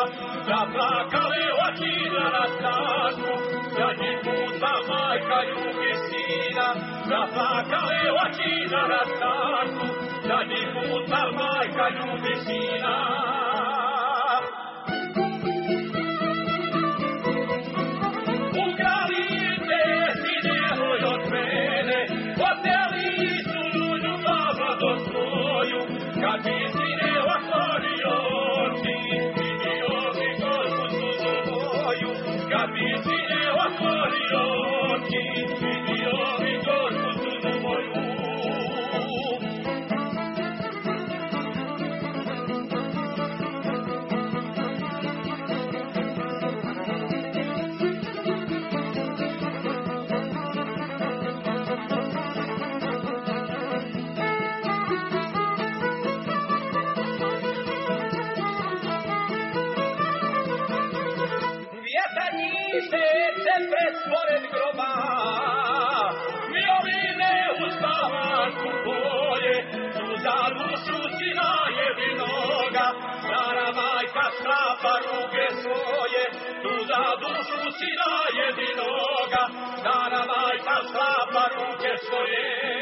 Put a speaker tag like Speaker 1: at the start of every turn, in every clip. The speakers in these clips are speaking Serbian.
Speaker 1: zaplakale oči na rastanku, zadnji puta majka ljubi sina, zaplakale oči na rastanku, zadnji puta majka ljubi sina. Ukrajine, sine moj od mene, oteli su ljubav do svoju, kad bi sine otvorio oči, vidio bi gorku suzu moju, kad bi sine otvorio oči, vidio bi gorku suzu moju. Sempre pored groba, violine u spavanku boje, tu za dušu sina jedinoga, stara majka sklapa ruke svoje, tu za dušu sina jedinoga, stara majka sklapa ruke svoje.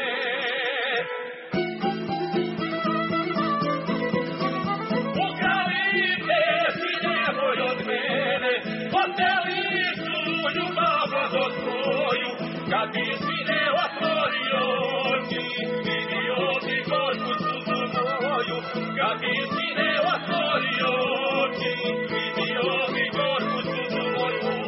Speaker 1: Ukrajine, sine moj od mene, oteli ljubav do svoju, kad bi sine otvorio oči, vidio bi gorku suzu moju, kad bi sine otvorio oči, vidio bi gorku suzu moju.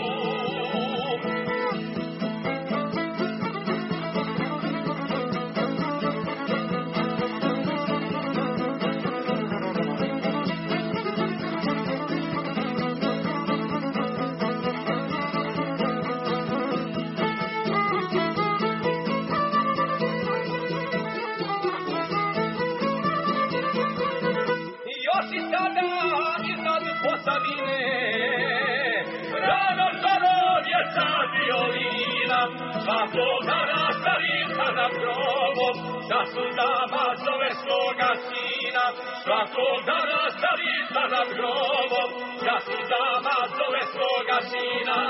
Speaker 1: Posavine, rano žarovje sa violina, svakoga nastavnika nad grobom, sa suzama zove svoga sina, svakoga nastavnika nad grobom, sa suzama zove svoga sina.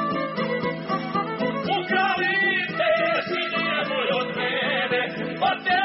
Speaker 1: Ukrajine, sine moj od mene,